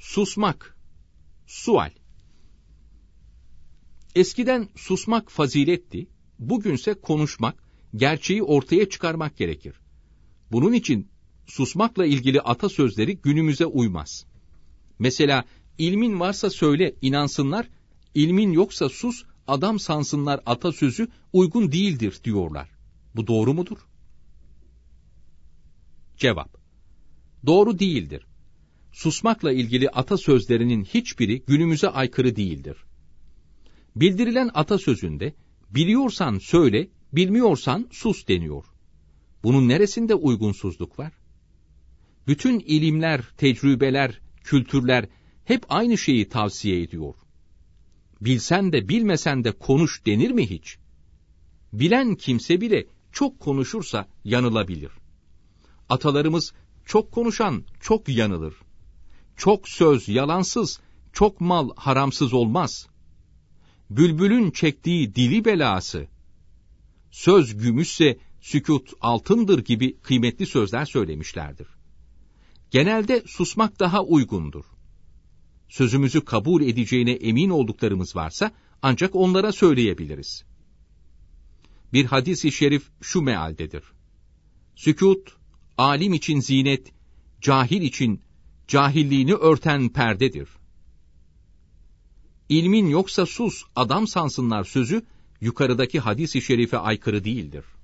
Susmak. Sual. Eskiden susmak faziletti, bugünse konuşmak, gerçeği ortaya çıkarmak gerekir. Bunun için susmakla ilgili atasözleri günümüze uymaz. Mesela, ilmin varsa söyle, inansınlar, ilmin yoksa sus, adam sansınlar atasözü uygun değildir diyorlar. Bu doğru mudur? Cevap: doğru değildir. Susmakla ilgili atasözlerinin hiçbiri günümüze aykırı değildir. Bildirilen atasözünde, biliyorsan söyle, bilmiyorsan sus deniyor. Bunun neresinde uygunsuzluk var? Bütün ilimler, tecrübeler, kültürler hep aynı şeyi tavsiye ediyor. Bilsen de bilmesen de konuş denir mi hiç? Bilen kimse bile çok konuşursa yanılabilir. Atalarımız çok konuşan çok yanılır. Çok söz yalansız, çok mal haramsız olmaz. Bülbülün çektiği dili belası, söz gümüşse sükût altındır gibi kıymetli sözler söylemişlerdir. Genelde susmak daha uygundur. Sözümüzü kabul edeceğine emin olduklarımız varsa ancak onlara söyleyebiliriz. Bir hadis-i şerif şu mealdedir: sükût, alim için zinet, cahil için cahilliğini örten perdedir. İlmin yoksa sus, adam sansınlar sözü yukarıdaki hadis-i şerife aykırı değildir.